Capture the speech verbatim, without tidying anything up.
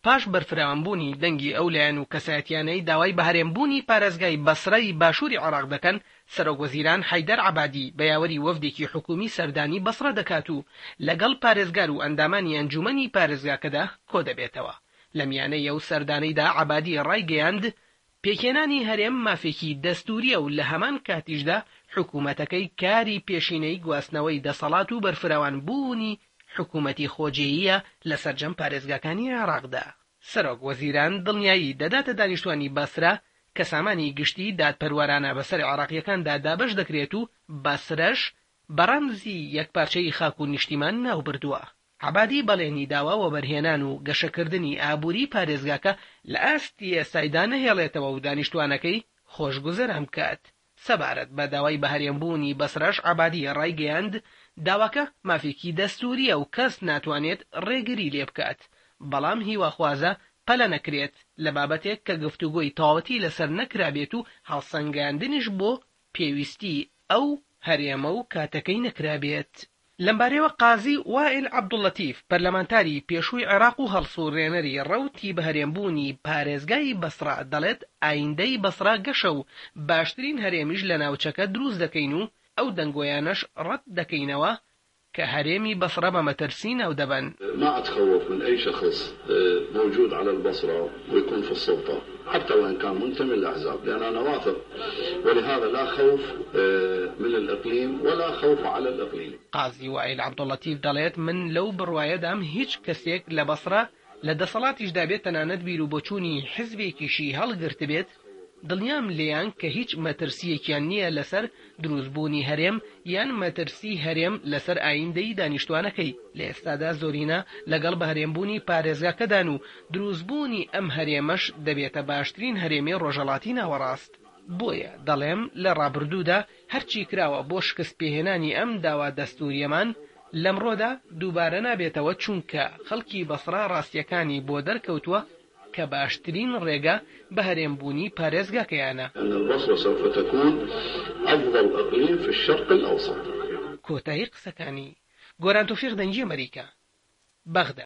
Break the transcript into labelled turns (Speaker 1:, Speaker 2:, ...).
Speaker 1: پاش بەرفراوانبوونی دەنگی ئەولایەن و کەسایەتیانەی داوای بە هەرێمبوونی پارێزگای بەسرەی باشووری عێراق دەکەن، سەرۆکوەزیران حەیدەر عەبادی بە یاوەری وەفدێکی حکومی سەردانی بەسرە دەکات و لەگەڵ پارێزگار و ئەندامانی ئەنجومەنی پارێزگاکەدا کۆ دەبێتەوە. لە میانەی ئەو سەردانەیدا عەبادی ڕایگەیاند پێکهێنانی هەرێم مافێکی دەستوریە و لە هەمان کاتیشدا حکوومەتەکەی کاری پێشینەی گواستنەوەی دەسەڵات و بەرفراوانبوونی حکوومەتی خۆجێییە لە سەرجەم پارێزگاکانی عێراقدا. سەرۆک وەزیران دڵنیایی دەداتە دانیشتوانی بەسرە کە سامانی گشتی دادپەروەرانە بەسەر عێراقیەکاندا دابەش دەکرێت و بەسرەش بەڕەمزی یەکپارچەی خاک و نیشتیمان ناوبردووە. عەبادی بەڵێنی داوا وەبەرهێنان و گەشەکردنی ئابووری پارێزگاکە لە ئاستی ئێستایدا نەهێڵێتەوە و دانیشتوانەکەی خۆشگوزەران بکات. سەبارەت بە داوای بە هەرێمبوونی بەسرەش عەبادی ڕایگەیاند داواکە مافێکی دەستوریە و کەس ناتوانێت ڕێگری لێ بکات، بەڵام هیواخوازە پەلە نەکرێت لە بابەتێک کە گفتوگۆی تەواوەتی لەسەر نەکرابێت و هەڵسەنگاندنیش بۆ پێویستی ئەو هەرێمە و کاتەکەی نەکرابێت. لەمبارەیەوە قازی وائیل عەبدوڵەتیف پەرلەمانتاری پێشووی عێراق و هەڵسوڕێنەری ڕەوتی بە هەرێمبوونی پارێزگای بەسرا دەڵێت ئایندەی بەسرا گەشە و باشترین هەرێمیش لە ناوچەکە دروست دەکەین و ئەو دەنگۆیانەش ڕەت دەکەینەوە کە هەرێمی بەسرە بە مەترسی ناو دەبن.
Speaker 2: ما أتخوف من أي شخص موجود على البصرة ويكون في السلطة حتى وإن كان منتمي للأحزاب، لأن أنا واثق ولهذا لا خوف من الإقليم ولا خوف على الإقليم.
Speaker 1: قازی وائیل عەبدوڵەتیف دەڵێت من لەو بڕوایەدام هیچ کەسێک لە بەسرە لە دەسەڵاتیشدا بێت تەنانەت بیر و بۆچوونی حیزبێکیشی هەڵگرت بێت دڵنیام لێیان کە هیچ مەترسیەکیان نییە لەسەر دروستبوونی هەرێم یان مەترسی هەرێم لەسەر ئایندەی دانیشتوانەکەی. لە ئێستادا زۆرینە لەگەڵ بە هەرێمبوونی پارێزگاکەدان و دروستبوونی ئەم هەرێمەش دەبێتە باشترین هەرێمی ڕۆژهەڵاتی ناوەڕاست. بۆیە دەڵێم لە ڕابردوودا هەرچی کراوە بۆ شکست پێهێنانی ئەم داوا دەستوریەمان لەمڕۆدا دووبارە نابێتەوە، چونکە خەڵکی بەسرا ڕاستیەکانی بۆ دەرکەوتووە کە باشترین ڕێگە بە هەرێمبوونی پارێزگاکەیانە. کۆتایی قسەکانی گۆران تۆفیق دەنجی ئەمریکا، بەغدا.